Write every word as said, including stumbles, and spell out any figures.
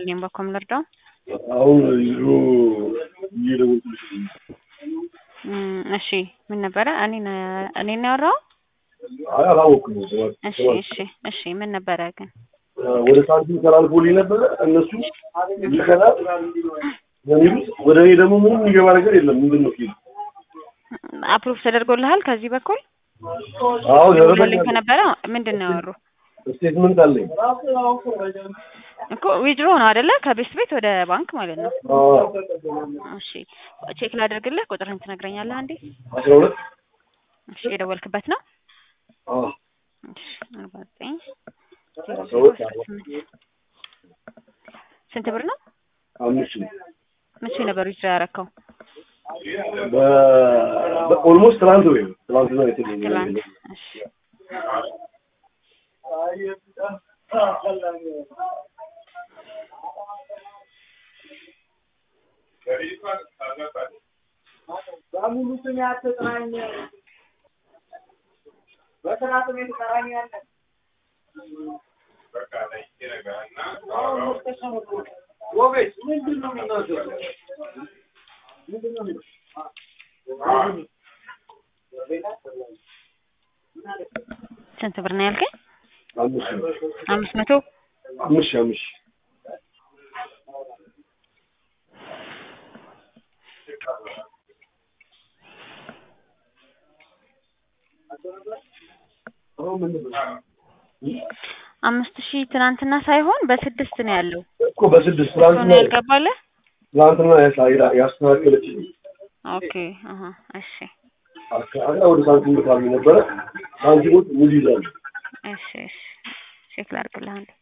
ይስጥልኝ በኮም ልርዳው? አሁን ይሩ ይደውልልሽ። እሺ ምን ነበረ? እኔ እኔ ነው ያወራው? አይ አላወኩም። እሺ እሺ እሺ ምን ነበረ ግን? ወደ ሳንቲም ተላልፎልኝ ነበረ እነሱ ይከላል የሚሉት ወደ እኔ ደግሞ ምንም የሚገባ ነገር የለም። ምንድን ነው ፊል አፕሩቭ ተደርጎልሃል ከዚህ በኩል? አዎ ደውሎልኝ ከነበረ ምንድን ነው ያወሩ? ስቴትመንት አለኝ እኮ ዊድሮ ነው አይደለ? ከቤት ቤት ወደ ባንክ ማለት ነው። አዎ እሺ ቼክ ላድርግልህ። ቁጥርህን ትነግረኛለህ አንዴ? አስራ ሁለት እሺ የደወልክበት ነው? አዎ እሺ አርባ ዘጠኝ ስንት ብር ነው? አምስት መቼ ነበር ዊድሮ ያደረከው? በ በኦልሞስት ትናንት ወይ ትናንት ነው የተገኘው። ትናንት። እሺ ባሙሉ ስም ያተጥራኝ በተራቱ ምን ተራኛለ በቃ ላይ ይረጋና አሁን ተሰሙት ወቤት ምንድነው የሚናገረው? ምንድነው ስንት ብር ነው ያልከኝ? አምስት አምስት መቶ አምስት አምስት አምስት ሺህ ትናንትና ሳይሆን በስድስት ነው ያለው እኮ በስድስት ትናንትና ያልገባለ ትናንትና ያሳይራ ያስተካከለችኝ። ኦኬ አሃ እሺ አካባቢ ወደ ሳንቲም ልካል ነበረ ሳንቲሞች ሙሉ ይላል። እሺ እሺ ቼክ ላድርግልህ አንዴ።